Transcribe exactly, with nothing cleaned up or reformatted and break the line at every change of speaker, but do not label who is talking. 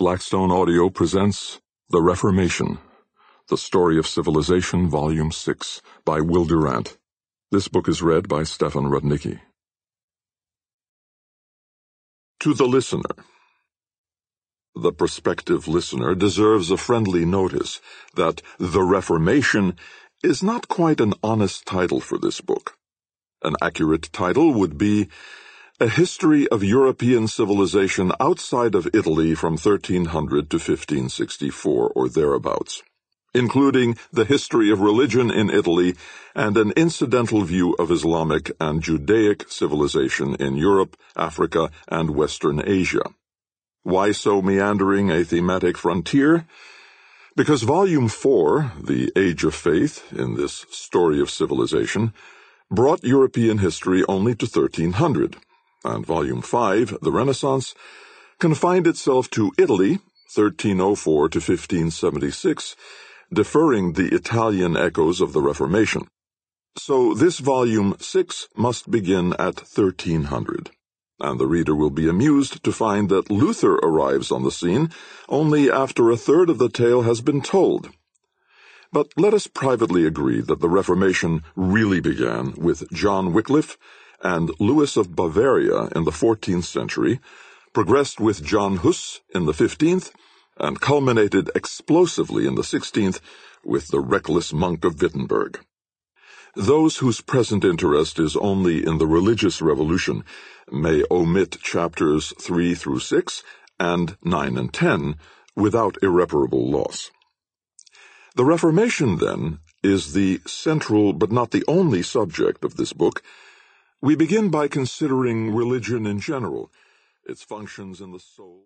Blackstone Audio presents The Reformation, The Story of Civilization, Volume six, by Will Durant. This book is read by Stefan Rudnicki. To the listener. The prospective listener deserves a friendly notice that The Reformation is not quite an honest title for this book. An accurate title would be A History of European Civilization Outside of Italy from thirteen hundred to fifteen sixty-four or thereabouts, including the history of religion in Italy and an incidental view of Islamic and Judaic civilization in Europe, Africa, and Western Asia. Why so meandering a thematic frontier? Because Volume four, The Age of Faith, in this story of civilization, brought European history only to thirteen hundred, and Volume five, The Renaissance, confined itself to Italy, thirteen oh four to fifteen seventy-six, deferring the Italian echoes of the Reformation. So this Volume six must begin at thirteen hundred, and the reader will be amused to find that Luther arrives on the scene only after a third of the tale has been told. But let us privately agree that the Reformation really began with John Wycliffe and Louis of Bavaria in the fourteenth century, progressed with John Hus in the fifteenth, and culminated explosively in the sixteenth with the reckless monk of Wittenberg. Those whose present interest is only in the religious revolution may omit chapters three through six and nine and ten without irreparable loss. The Reformation, then, is the central but not the only subject of this book. We begin by considering religion in general, its functions in the soul.